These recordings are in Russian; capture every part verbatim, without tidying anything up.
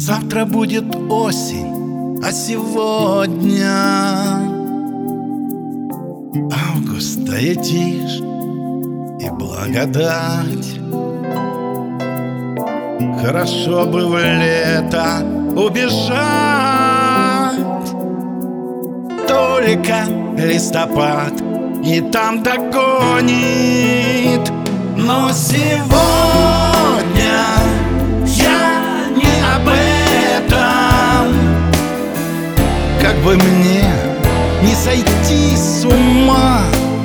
Завтра будет осень, а сегодня августа и тишь, и благодать. Хорошо бы в лето убежать, только листопад и там догонит. Но сегодня я не об этом. Как бы мне не сойти с ума,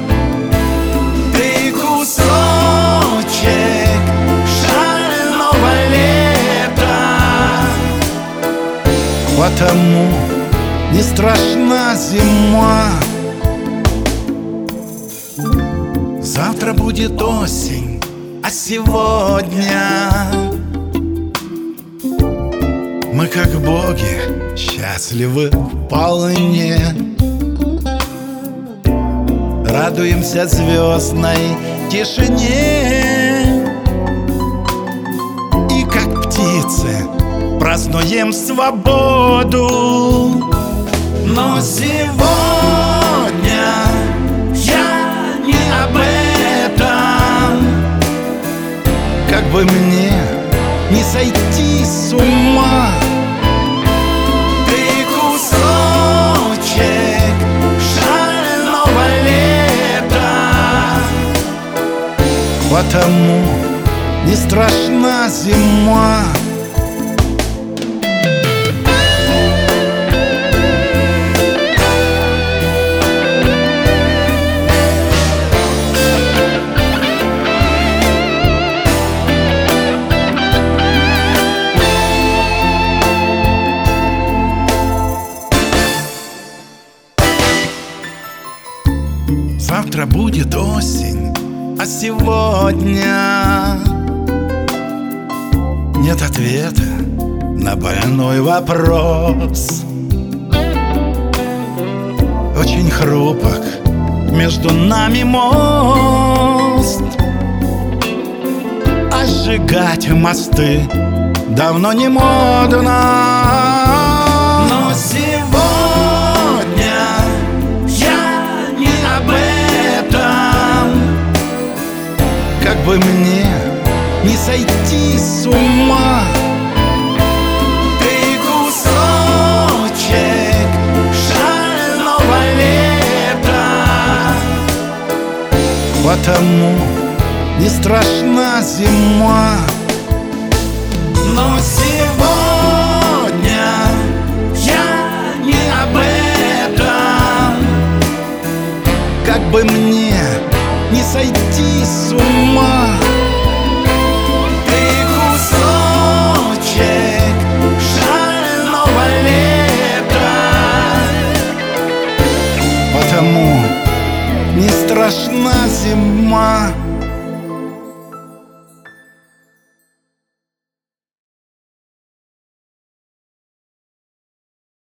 ты кусочек шального лета, потому не страшна зима. Завтра будет осень, а сегодня мы, как боги, счастливы вполне. Радуемся звездной тишине и, как птицы, празднуем свободу. Но сегодня я не об этом. Как бы мне не сойти с ума, ты кусочек шального лета, потому не страшна зима. Завтра будет осень, а сегодня нет ответа на больной вопрос. Очень хрупок между нами мост, а сжигать мосты давно не модно. Но сегодня как бы мне не сойти с ума, ты кусочек шального лета, потому не страшна зима. Но сегодня я не об этом. Как бы мне не сойти с ума, ты кусочек шального лета, потому не страшна зима.